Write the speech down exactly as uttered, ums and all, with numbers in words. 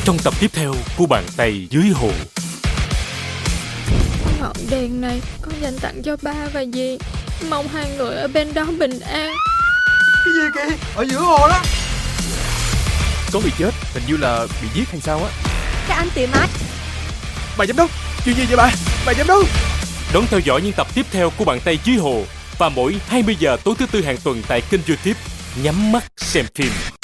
trong tập tiếp theo của Bàn Tay Dưới Hồ. Ngọn đèn này con dành tặng cho ba và dì. Mong hai người ở bên đó bình an. Cái gì kìa? Ở giữa hồ đó. Có người chết, hình như là bị giết hay sao á. Các anh tìm ai? Bà giám đốc, chuyện gì vậy bà? Bà giám đốc. Đón theo dõi những tập tiếp theo của Bàn Tay Dưới Hồ và mỗi hai mươi giờ tối thứ tư hàng tuần tại kênh YouTube Nhắm Mắt Xem Phim.